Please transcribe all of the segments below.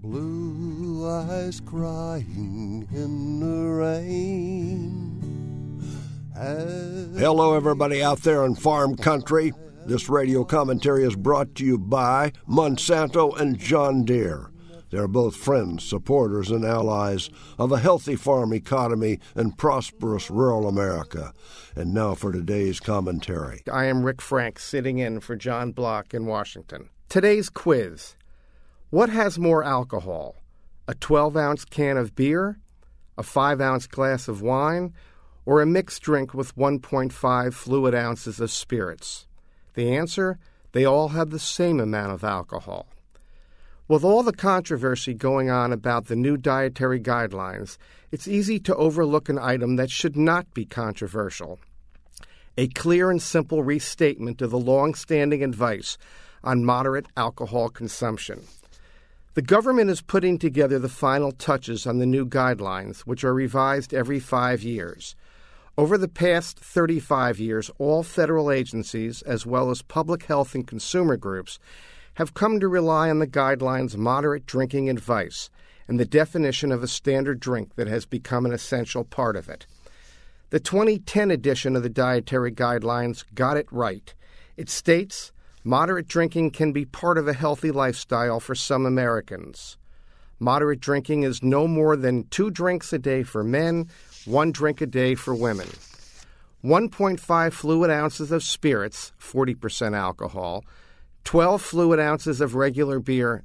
Blue eyes crying in the rain. Hello, everybody out there in farm country. This radio commentary is brought to you by Monsanto and John Deere. They're both friends, supporters, and allies of a healthy farm economy and prosperous rural America. And now for today's commentary. I am Rick Frank, sitting in for John Block in Washington. Today's quiz. What has more alcohol? A 12-ounce can of beer, a 5-ounce glass of wine, or a mixed drink with 1.5 fluid ounces of spirits? The answer? They all have the same amount of alcohol. With all the controversy going on about the new dietary guidelines, it's easy to overlook an item that should not be controversial. A clear and simple restatement of the long-standing advice on moderate alcohol consumption. The government is putting together the final touches on the new guidelines, which are revised every 5 years. Over the past 35 years, all federal agencies, as well as public health and consumer groups, have come to rely on the guidelines' moderate drinking advice and the definition of a standard drink that has become an essential part of it. The 2010 edition of the Dietary Guidelines got it right. It states, moderate drinking can be part of a healthy lifestyle for some Americans. Moderate drinking is no more than 2 drinks a day for men, 1 drink a day for women. 1.5 fluid ounces of spirits, 40% alcohol, 12 fluid ounces of regular beer,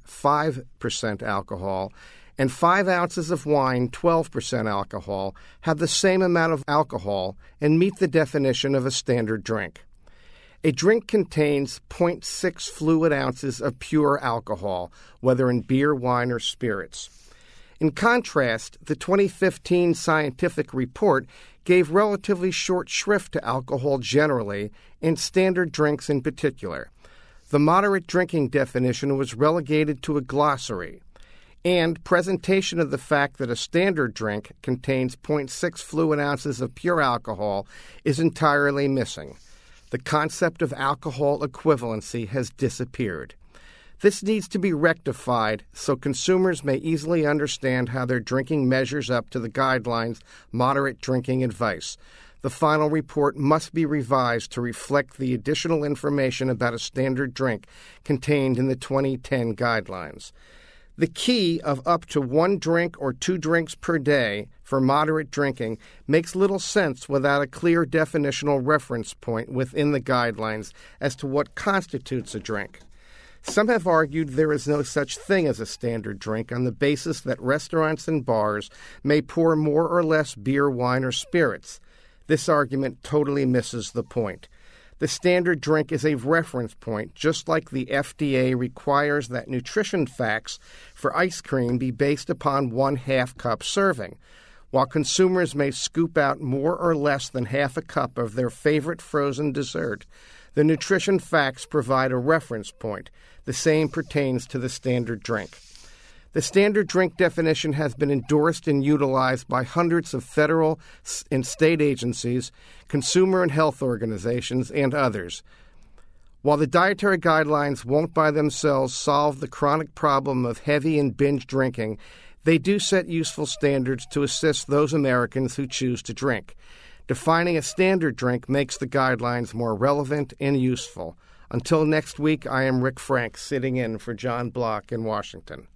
5% alcohol, and 5 ounces of wine, 12% alcohol, have the same amount of alcohol and meet the definition of a standard drink. A drink contains 0.6 fluid ounces of pure alcohol, whether in beer, wine, or spirits. In contrast, the 2015 scientific report gave relatively short shrift to alcohol generally and standard drinks in particular. The moderate drinking definition was relegated to a glossary, and presentation of the fact that a standard drink contains 0.6 fluid ounces of pure alcohol is entirely missing. The concept of alcohol equivalency has disappeared. This needs to be rectified so consumers may easily understand how their drinking measures up to the guidelines' moderate drinking advice. The final report must be revised to reflect the additional information about a standard drink contained in the 2010 guidelines. The key of up to 1 drink or 2 drinks per day for moderate drinking makes little sense without a clear definitional reference point within the guidelines as to what constitutes a drink. Some have argued there is no such thing as a standard drink on the basis that restaurants and bars may pour more or less beer, wine, or spirits. This argument totally misses the point. The standard drink is a reference point, just like the FDA requires that nutrition facts for ice cream be based upon 1/2 cup serving. While consumers may scoop out more or less than half a cup of their favorite frozen dessert, the nutrition facts provide a reference point. The same pertains to the standard drink. The standard drink definition has been endorsed and utilized by hundreds of federal and state agencies, consumer and health organizations, and others. While the dietary guidelines won't by themselves solve the chronic problem of heavy and binge drinking, they do set useful standards to assist those Americans who choose to drink. Defining a standard drink makes the guidelines more relevant and useful. Until next week, I am Rick Frank, sitting in for John Block in Washington.